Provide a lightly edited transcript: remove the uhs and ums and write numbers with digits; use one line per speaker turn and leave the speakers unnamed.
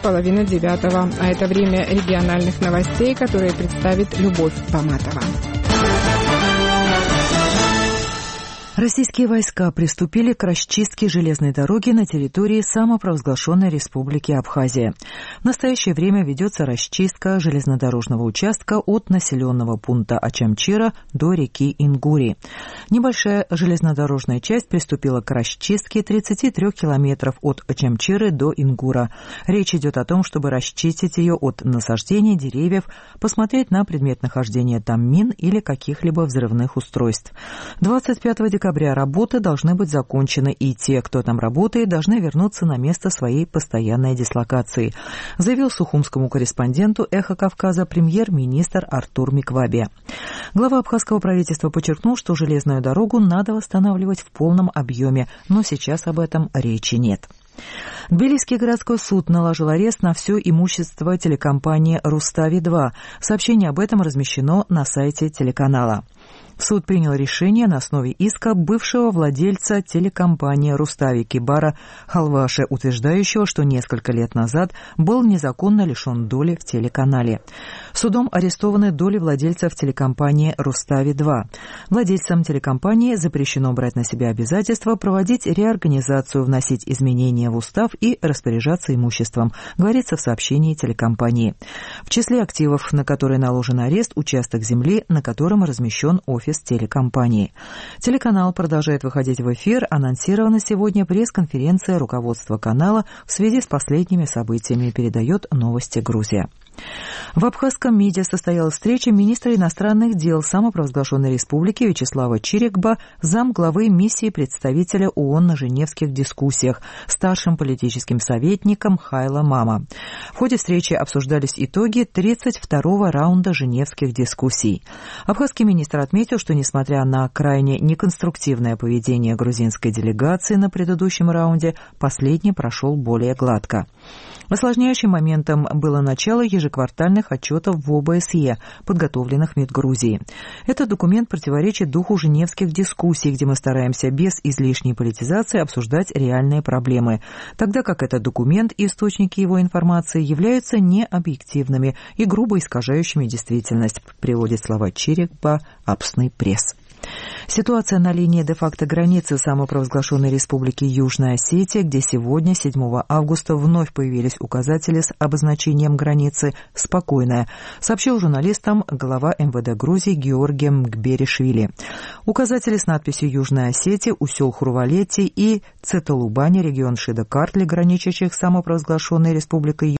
половины 9. А это время региональных новостей, которые представит Любовь Баматова.
Российские войска приступили к расчистке железной дороги на территории самопровозглашенной Республики Абхазия. В настоящее время ведется расчистка железнодорожного участка от населенного пункта Очамчира до реки Ингури. Небольшая железнодорожная часть приступила к расчистке 33 километров от Очамчиры до Ингура. Речь идет о том, чтобы расчистить ее от насаждений деревьев, посмотреть на предмет нахождения там мин или каких-либо взрывных устройств. 25 декабря работы должны быть закончены, и те, кто там работает, должны вернуться на место своей постоянной дислокации, заявил сухумскому корреспонденту «Эхо Кавказа» премьер-министр Артур Микваби. Глава абхазского правительства подчеркнул, что железную дорогу надо восстанавливать в полном объеме, но сейчас об этом речи нет. Тбилисский городской суд наложил арест на все имущество телекомпании «Рустави-2». Сообщение об этом размещено на сайте телеканала. Суд принял решение на основе иска бывшего владельца телекомпании «Рустави» Кибара Халваши, утверждающего, что несколько лет назад был незаконно лишен доли в телеканале. Судом арестованы доли владельцев телекомпании «Рустави-2». Владельцам телекомпании запрещено брать на себя обязательства проводить реорганизацию, вносить изменения в устав и распоряжаться имуществом, говорится в сообщении телекомпании. В числе активов, на которые наложен арест, участок земли, на котором размещен офис телекомпании. Телеканал продолжает выходить в эфир. Анонсирована сегодня пресс-конференция руководства канала в связи с последними событиями, передает «Новости Грузия». В абхазском МИДе состоялась встреча министра иностранных дел самопровозглашенной республики Вячеслава Чирикба, замглавы миссии представителя ООН на женевских дискуссиях, старшим политическим советником Хайла Мама. В ходе встречи обсуждались итоги 32-го раунда женевских дискуссий. Абхазский министр отметил, что несмотря на крайне неконструктивное поведение грузинской делегации на предыдущем раунде, последний прошел более гладко. Осложняющим моментом было начало ежеквартальных отчетов в ОБСЕ, подготовленных МИД Грузии. Этот документ противоречит духу женевских дискуссий, где мы стараемся без излишней политизации обсуждать реальные проблемы, тогда как этот документ и источники его информации являются необъективными и грубо искажающими действительность, приводит слова Чирикба Апсный пресс. Ситуация на линии де-факто границы самопровозглашенной республики Южная Осетия, где сегодня, 7 августа, вновь появились указатели с обозначением границы, спокойная, сообщил журналистам глава МВД Грузии Георгий Мгберишвили. Указатели с надписью «Южная Осетия» у сел Хурвалети и Цеталубани, регион Шида-Картли, граничащих с самопровозглашенной республикой